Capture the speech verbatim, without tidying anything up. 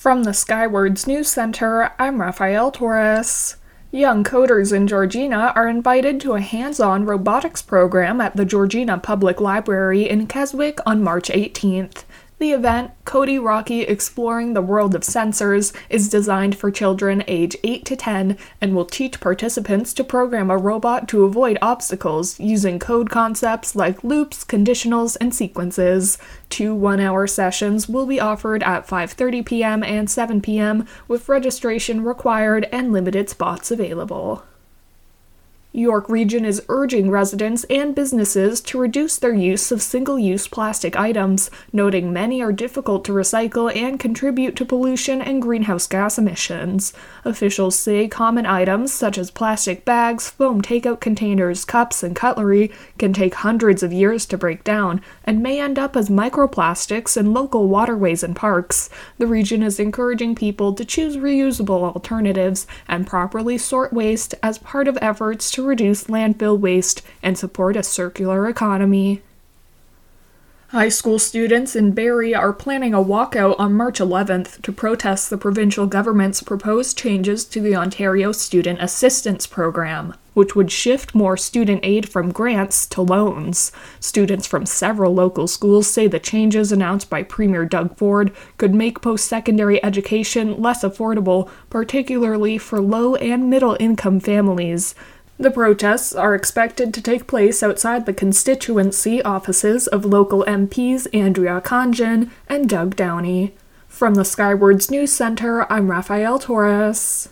From the Skywards News Center, I'm Rafael Torres. Young coders in Georgina are invited to a hands-on robotics program at the Georgina Public Library in Keswick on March eighteenth. The event, Cody Rocky Exploring the World of Sensors, is designed for children age eight to ten and will teach participants to program a robot to avoid obstacles using code concepts like loops, conditionals, and sequences. Two one-hour sessions will be offered at five thirty p.m. and seven p.m. with registration required and limited spots available. York Region is urging residents and businesses to reduce their use of single-use plastic items, noting many are difficult to recycle and contribute to pollution and greenhouse gas emissions. Officials say common items such as plastic bags, foam takeout containers, cups, and cutlery can take hundreds of years to break down and may end up as microplastics in local waterways and parks. The region is encouraging people to choose reusable alternatives and properly sort waste as part of efforts to reduce landfill waste and support a circular economy. High school students in Barrie are planning a walkout on March eleventh to protest the provincial government's proposed changes to the Ontario Student Assistance Program, which would shift more student aid from grants to loans. Students from several local schools say the changes announced by Premier Doug Ford could make post-secondary education less affordable, particularly for low and middle-income families. The protests are expected to take place outside the constituency offices of local M Ps Andrea Congen and Doug Downey. From the Skywards News Center, I'm Rafael Torres.